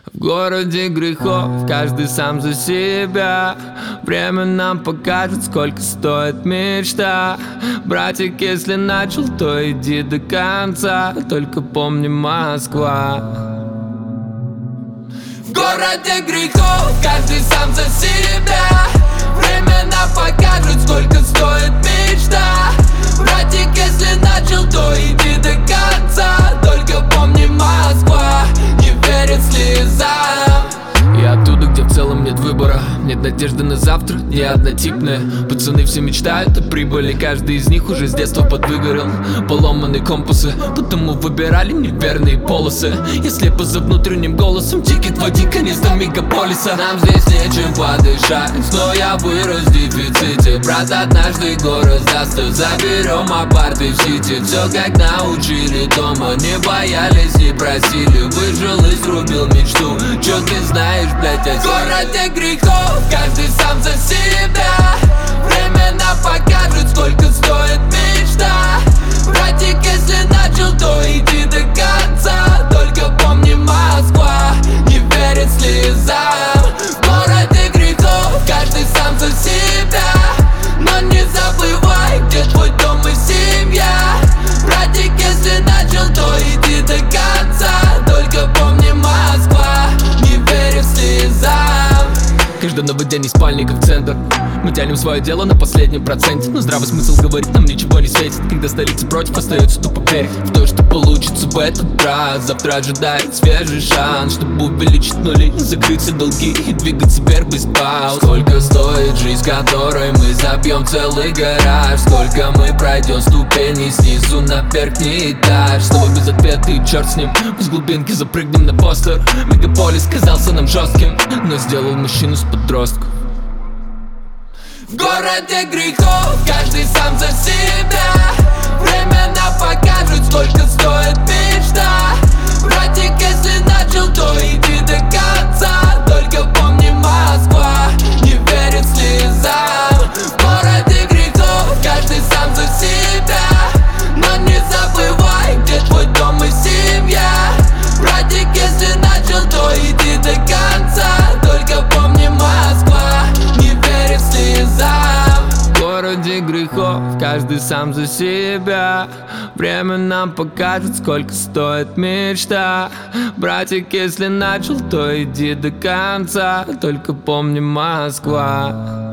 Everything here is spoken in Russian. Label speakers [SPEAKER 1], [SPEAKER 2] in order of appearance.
[SPEAKER 1] В городе грехов каждый сам за себя. Время нам покажет, сколько стоит мечта. Братик, если начал, то иди до конца. Только помни, Москва. В городе грехов каждый сам за себя. Время нам покажет, сколько стоит мечта. Братик, если начал, то иди до конца. Только помни, Москва не верит слезам. Я оттуда, где в целом нет выбора, нет надежды на завтра, не однотипные. Пацаны все мечтают о прибыли, каждый из них уже с детства подвыгорел. Поломанные компасы, потому выбирали неверные полосы. Я слепо за внутренним голосом, тикет води, конец до мегаполиса. Нам здесь нечем подышать, но я вырос в дефиците. Брат, однажды город застыл, заберем апарты в сити. Все как научили дома, не боялись, не просили. Выжил и срубил мечту, чё ты знаешь, блять, о городе грехов каждый сам за себя. Время нам покажет, сколько стоит мечта. Братик, если начал, то иди до конца. Только помни, Москва не верит слезам. В городе грехов каждый сам за себя. Но не забывай, где твой дом и семья. Братик, если начал, то иди до конца. Только помни, Москва не верит слезам. Каждый новый день из спальника в центр. Мы тянем свое дело на последнем проценте. Но здравый смысл говорит, нам ничего не светит. Когда столица против, остается тупо верить в то, что получится в этот раз. Завтра ожидает свежий шанс, чтобы увеличить нули, закрыть все долги и двигаться вверх без пауз. Сколько стоит жизнь, которой мы забьем целый гараж? Сколько мы пройдем ступени снизу на верхний этаж? Снова без ответа и черт с ним, из глубинки запрыгнем на постер. Мегаполис казался нам жестким, но сделал мужчину с подростков. В городе грехов каждый сам за себя. Время нам покажет, сколько стоит мечта. Братик, если начал, то иди до конца. Только помни, Москва не верит слезам. В городе грехов каждый сам за себя. Но не забывай, где твой дом и семья. Братик, если начал, то иди до конца. Только помни, Москва не верит слезам. В городе грехов каждый сам за себя. Время нам покажет, сколько стоит мечта. Братик, если начал, то иди до конца. Только помни, Москва.